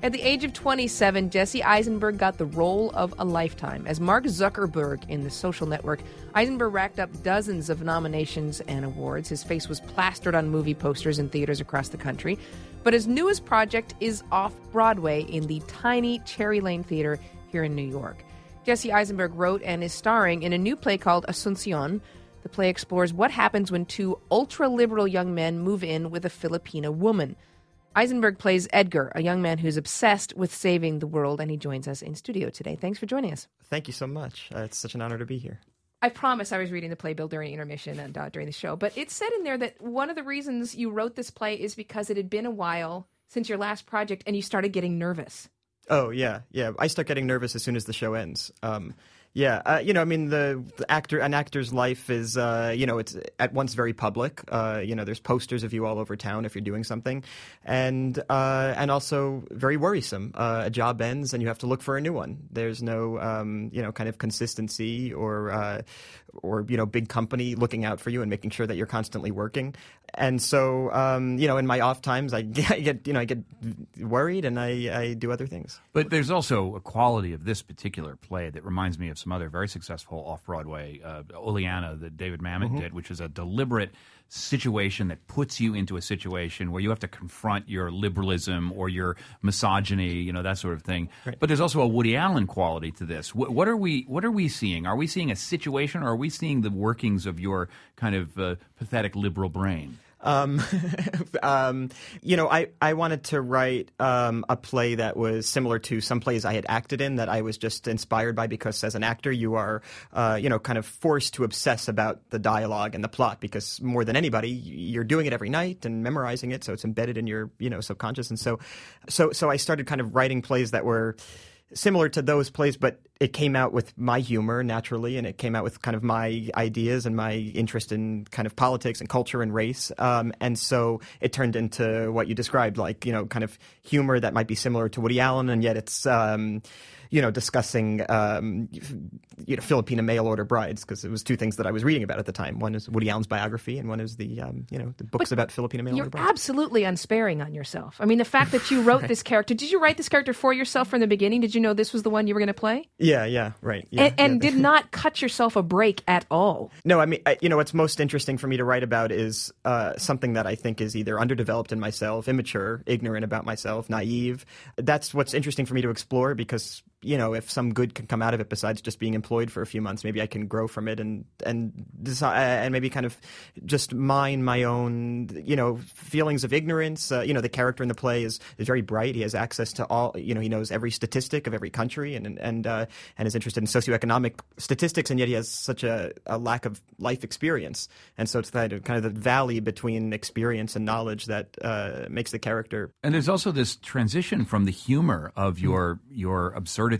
At the age of 27, Jesse Eisenberg got the role of a lifetime. As Mark Zuckerberg in The Social Network, Eisenberg racked up dozens of nominations and awards. His face was plastered on movie posters in theaters across the country. But his newest project is off-Broadway in the tiny Cherry Lane Theater here in New York. Jesse Eisenberg wrote and is starring in a new play called Asuncion. The play explores what happens when two ultra-liberal young men move in with a Filipina woman. Eisenberg plays Edgar, a young man who's obsessed with saving the world, and he joins us in studio today. Thanks for joining us. Thank you so much. It's such an honor to be here. I promise I was reading the playbill during intermission and during the show, but it said in there that one of the reasons you wrote this play is because it had been a while since your last project and you started getting nervous. Oh, yeah. I start getting nervous as soon as the show ends. An actor's life is, it's at once very public. There's posters of you all over town if you're doing something, and also very worrisome. A job ends and you have to look for a new one. There's no, kind of consistency or big company looking out for you and making sure that you're constantly working. And so, in my off times, I get worried and I do other things. But there's also a quality of this particular play that reminds me of some other very successful off-Broadway, Oleana, that David Mamet did, which is a deliberate situation that puts you into a situation where you have to confront your liberalism or your misogyny, that sort of thing. Right. But there's also a Woody Allen quality to this. What are we seeing? Are we seeing a situation, or are we seeing the workings of your kind of pathetic liberal brain? I wanted to write a play that was similar to some plays I had acted in that I was just inspired by, because as an actor you are, kind of forced to obsess about the dialogue and the plot, because more than anybody you're doing it every night and memorizing it, so it's embedded in your, subconscious. And so I started kind of writing plays that were similar to those plays, but it came out with my humor naturally, and it came out with kind of my ideas and my interest in kind of politics and culture and race. And so it turned into what you described, like, kind of humor that might be similar to Woody Allen, and yet it's, discussing, Filipina mail-order brides, because it was two things that I was reading about at the time. One is Woody Allen's biography, and one is the books about Filipina mail-order brides. You're absolutely unsparing on yourself. I mean, the fact that you wrote this character, did you write this character for yourself from the beginning? Did you know this was the one you were going to play? Yeah, right. Yeah, and did not cut yourself a break at all? No, I mean, what's most interesting for me to write about is something that I think is either underdeveloped in myself, immature, ignorant about myself, naive. That's what's interesting for me to explore, because if some good can come out of it besides just being employed for a few months, maybe I can grow from it and decide, and maybe kind of just mine my own, feelings of ignorance. The character in the play is very bright. He has access to all, he knows every statistic of every country and is interested in socioeconomic statistics, and yet he has such a lack of life experience. And so it's that kind of the valley between experience and knowledge that makes the character. And there's also this transition from the humor of your absurdity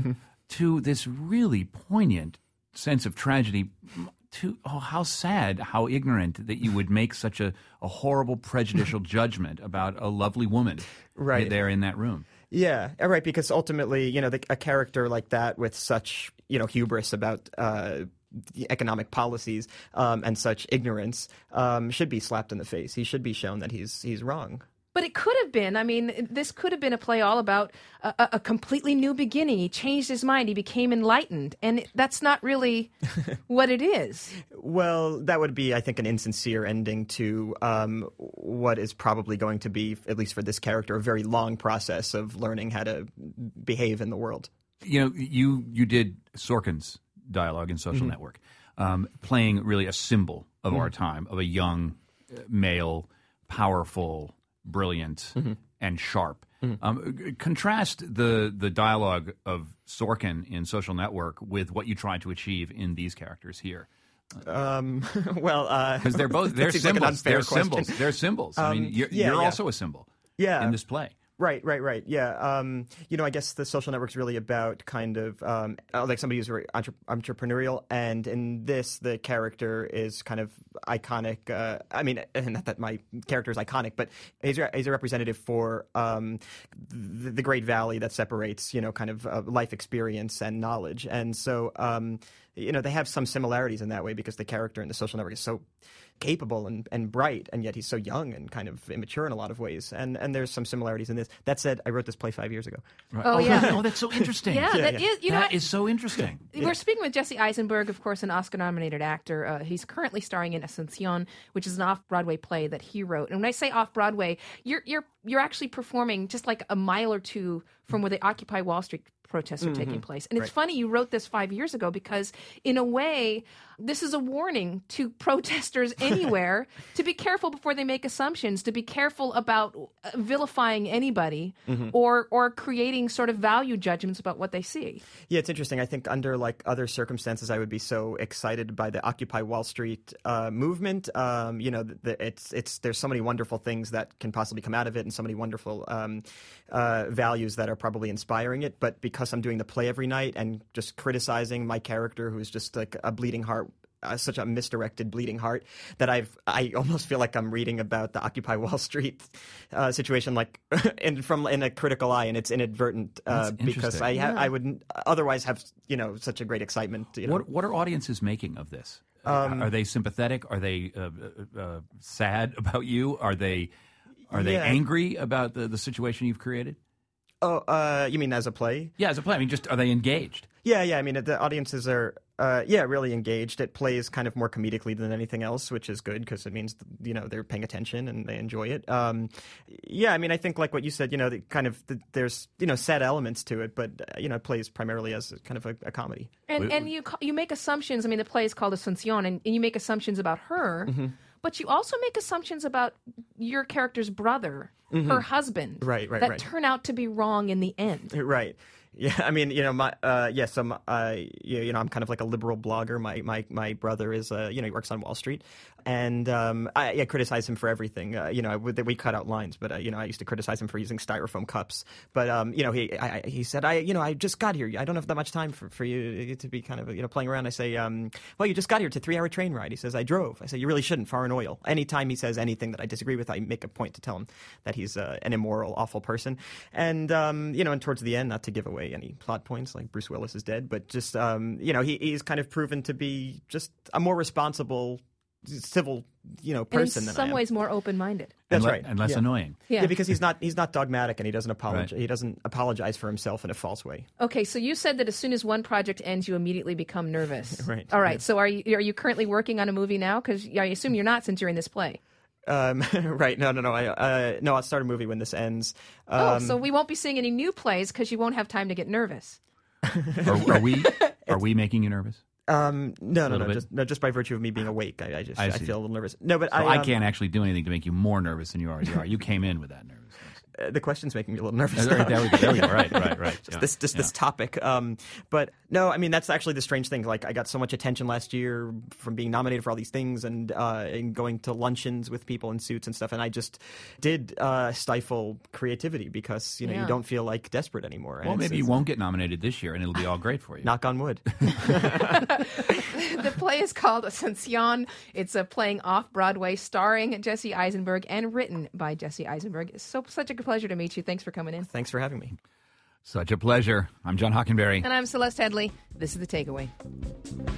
to this really poignant sense of tragedy, to how sad, how ignorant that you would make such a horrible prejudicial judgment about a lovely woman right there in that room. Yeah, right, because ultimately, a character like that with such, hubris about the economic policies and such ignorance should be slapped in the face. He should be shown that he's wrong. But it could have been. I mean, this could have been a play all about a completely new beginning. He changed his mind. He became enlightened. And that's not really what it is. Well, that would be, I think, an insincere ending to what is probably going to be, at least for this character, a very long process of learning how to behave in the world. You did Sorkin's dialogue in Social Network, playing really a symbol of our time, of a young, male, powerful, brilliant, and sharp. Contrast the dialogue of Sorkin in Social Network with what you tried to achieve in these characters here. Because they're symbols. They're symbols. I mean, you're also a symbol. In this play. Right. Yeah. I guess the Social Network's really about kind of like somebody who's very entrepreneurial, and in this, the character is kind of iconic. Not that my character is iconic, but he's a representative for the Great Valley that separates, kind of life experience and knowledge, and so they have some similarities in that way, because the character in the Social Network is so capable and bright, and yet he's so young and kind of immature in a lot of ways. And there's some similarities in this. That said, I wrote this play 5 years ago. Right. Oh, yeah. Oh, that's so interesting. That is. That is so interesting. We're speaking with Jesse Eisenberg, of course, an Oscar-nominated actor. He's currently starring in Asuncion, which is an off-Broadway play that he wrote. And when I say off-Broadway, you're actually performing just like a mile or two from where the Occupy Wall Street protests are taking place. And it's funny you wrote this 5 years ago because, in a way, this is a warning to protesters anywhere to be careful before they make assumptions, to be careful about vilifying anybody or creating sort of value judgments about what they see. Yeah, it's interesting. I think under like other circumstances, I would be so excited by the Occupy Wall Street movement. There's so many wonderful things that can possibly come out of it, and so many wonderful values that are probably inspiring it. But because I'm doing the play every night and just criticizing my character, who's just like a bleeding heart, such a misdirected bleeding heart, that I almost feel like I'm reading about the Occupy Wall Street situation, like in a critical eye, and it's inadvertent because I wouldn't otherwise have such a great excitement. What are audiences making of this? Are they sympathetic? Are they sad about you? Are they angry about the situation you've created? Oh, you mean as a play? Yeah, as a play. I mean, just are they engaged? Yeah. I mean, the audiences are, really engaged. It plays kind of more comedically than anything else, which is good because it means, they're paying attention and they enjoy it. I mean, I think like what you said, there's, sad elements to it, but, it plays primarily as kind of a comedy. And you make assumptions. I mean, the play is called Asuncion, and you make assumptions about her, but you also make assumptions about your character's brother, her husband, that turn out to be wrong in the end. Right. Yeah, I mean, I'm kind of like a liberal blogger. My brother is, he works on Wall Street, and I criticize him for everything. We cut out lines, but I used to criticize him for using styrofoam cups. But he said, I just got here. I don't have that much time for you to be kind of playing around. I say, well, you just got here. It's a 3-hour train ride. He says, I drove. I say, you really shouldn't. Foreign oil. Anytime he says anything that I disagree with, I make a point to tell him that he's an immoral, awful person. And and towards the end, not to give away any plot points, like Bruce Willis is dead, but just he's kind of proven to be just a more responsible, civil person than I am. In some ways more open-minded. That's right, and less annoying. Yeah, because he's not dogmatic, and he doesn't apologize. Right. He doesn't apologize for himself in a false way. Okay, so you said that as soon as one project ends, you immediately become nervous. Right. All right. Yeah. So are you currently working on a movie now? Because I assume you're not, since you're in this play. Right. No. I'll start a movie when this ends. So we won't be seeing any new plays because you won't have time to get nervous. Are we making you nervous? No. Just by virtue of me being awake, I feel a little nervous. No, but I can't actually do anything to make you more nervous than you already are. You came in with that nervousness. The question's making me a little nervous. There we go. Right. This topic. But no, I mean, that's actually the strange thing. Like, I got so much attention last year from being nominated for all these things and going to luncheons with people in suits and stuff. And I just did stifle creativity because, you don't feel like desperate anymore. Well, maybe you won't get nominated this year and it'll be all great for you. Knock on wood. The play is called Asuncion. It's playing off-Broadway, starring Jesse Eisenberg and written by Jesse Eisenberg. It's such a pleasure to meet you. Thanks for coming in. Thanks for having me. Such a pleasure. I'm John Hockenberry. And I'm Celeste Headlee. This is The Takeaway.